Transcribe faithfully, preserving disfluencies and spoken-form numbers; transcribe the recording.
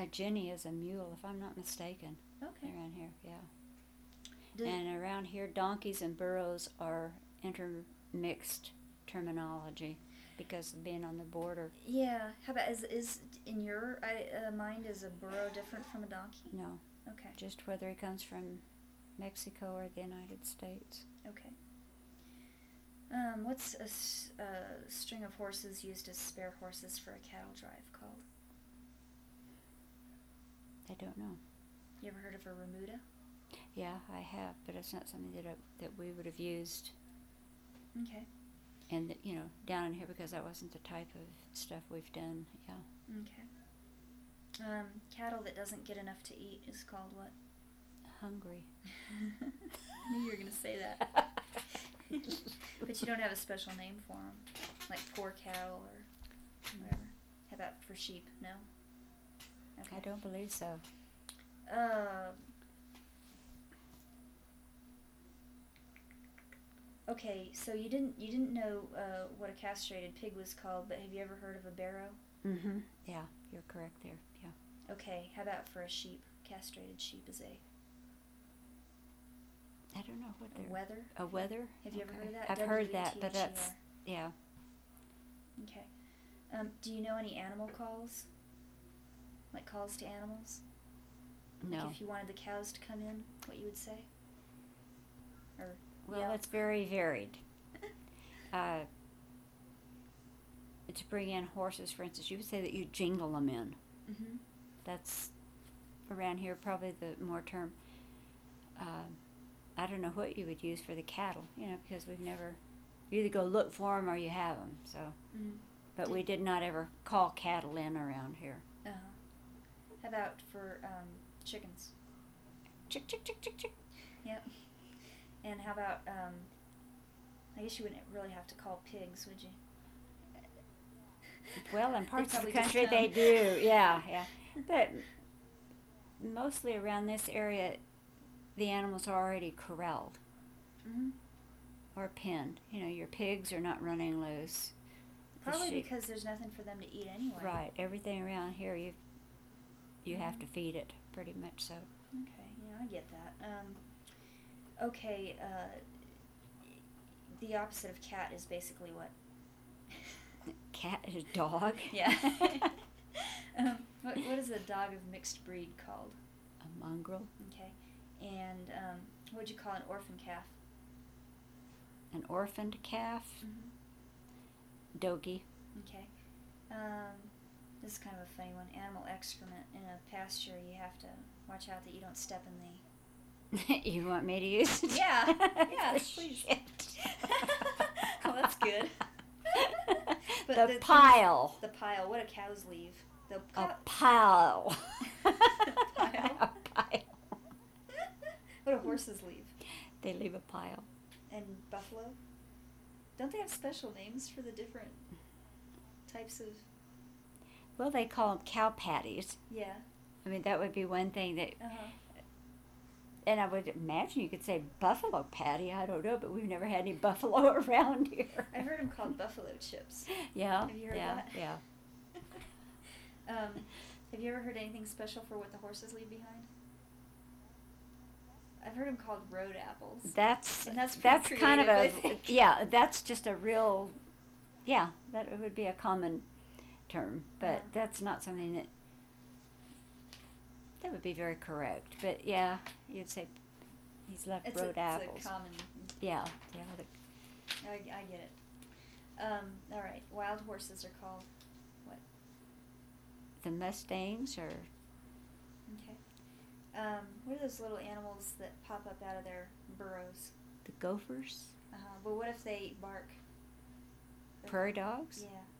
A Jenny is a mule, if I'm not mistaken. Okay. Around here, yeah. Does, And around here, donkeys and burros are intermixed terminology because of being on the border. yeah. How about is is in your uh, mind is a burro different from a donkey? No, Okay. just whether he comes from Mexico or the United States. Okay. Um, what's a, s- a string of horses used as spare horses for a cattle drive called? I don't know. You ever heard of a remuda? Yeah, I have, but it's not something that I, that we would have used, Okay. and that, you know, down in here because that wasn't the type of stuff we've done. Yeah, Okay. Um, cattle that doesn't get enough to eat is called what? hungry. I knew you were going to say that. But you don't have a special name for them, like poor cattle or whatever. How about for sheep? No. Okay. I don't believe so. Uh, okay, so you didn't you didn't know uh, what a castrated pig was called, but have you ever heard of a barrow? Mm-hmm. Yeah, you're correct there. Yeah. Okay, how about for a sheep? Castrated sheep is a I don't know what a they're... wether. A weather? Have you ever Okay. heard of that? I've heard that, but W E T H E R. that's... Yeah. Okay. Um, do you know any animal calls? Like calls to animals? No. Like if you wanted the cows to come in, what you would say? Or Well, yell? it's very varied. uh, to bring in horses, for instance, you would say that you jingle them in. Mm-hmm. That's around here probably the more term. Uh, I don't know what you would use for the cattle, you know, because we've never... You either go look for them or you have them, so... Mm-hmm. But we did not ever call cattle in around here. Uh-huh. How about for um, chickens? Chick, chick, chick, chick, chick. Yep. And how about, um, I guess you wouldn't really have to call pigs, would you? Well, in They parts of the probably just country they come. do, yeah, yeah. But mostly around this area, the animals are already corralled Mm-hmm. or penned. You know, your pigs are not running loose. The Probably sheep- because there's nothing for them to eat anyway. Right, everything around here you you have Mhm. to feed it, pretty much so. Okay, yeah, I get that. Um, okay, uh, the opposite of cat is basically what? Cat is a dog. Yeah. um, what, what is a dog of mixed breed called? A mongrel. Okay. And um, what would you call an orphan calf? An orphaned calf. Mm-hmm. Dogie. Okay. Um, this is kind of a funny one. Animal excrement. In a pasture, you have to watch out that you don't step in the... You want me to use it? Yeah. Yeah, please. Shit. Oh, that's good. But the, the thing- pile. The pile. What do cows leave? The A cow- pile. Pile. A pile. What do horses leave? They leave a pile. And buffalo? Don't they have special names for the different types of... Well, they call them cow patties. Yeah. I mean, that would be one thing that... Uh-huh. And I would imagine you could say buffalo patty. I don't know, but we've never had any buffalo around here. I've heard them called buffalo chips. Yeah. Have you heard yeah, that? Yeah. um, have you ever heard anything special for what the horses leave behind? I've heard them called road apples. That's And that's that's pretty kind of creative, I a think. yeah. That's just a real yeah. That would be a common term, but Yeah. that's not something that that would be very correct. But yeah, you'd say he's left It's road a, apples. It's a common... Yeah, yeah. The, I, I get it. Um, all right. Wild horses are called what? the Mustangs or Okay. Um, what are those little animals that pop up out of their burrows? the Gophers, Uh-huh. But what if they bark? prairie dogs. Yeah.